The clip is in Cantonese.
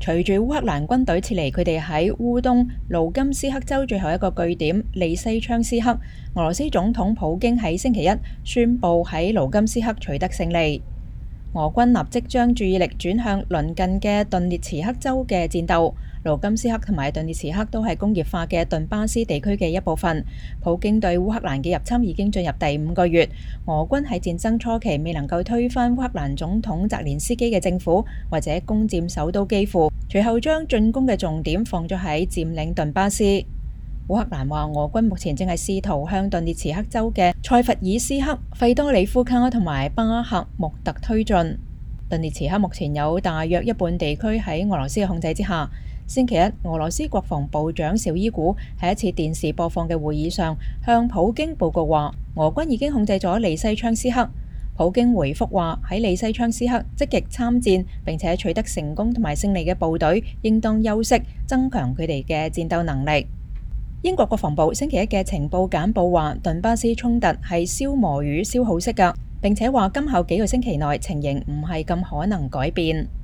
隨住烏克蘭軍隊撤離佢哋喺烏東盧甘斯克州最後一個據點利西昌斯克，俄羅斯總統普京喺星期一宣布喺盧甘斯克取得勝利。俄軍立即將注意力轉向鄰近嘅頓涅茨克州嘅戰鬥。盧甘斯克同埋頓涅茨克都係工業化嘅頓巴斯地區嘅一部分。普京對烏克蘭嘅入侵已經進入第5個月。俄軍喺戰爭初期未能夠推翻烏克蘭總統澤連斯基嘅政府，或者攻佔首都基輔，隨後將進攻嘅重點放咗喺佔領頓巴斯。烏克蘭話俄軍目前正係試圖向頓涅茨克州嘅塞弗爾斯克、費多里夫卡同埋巴克穆特推進。頓涅茨克目前有大約一半地區喺俄羅斯嘅控制之下。星期一，俄羅斯國防部長紹伊古喺一次電視播放嘅會議上向普京報告話，俄軍已經控制咗利西昌斯克。普京回覆話，喺利西昌斯克積極參戰並且取得成功同埋勝利嘅部隊應當休息，增強佢哋嘅戰鬥能力。英國國防部星期一嘅情報簡報話，頓巴斯衝突係消磨與消耗式㗎，並且話今後幾個星期內情形唔係咁可能改變。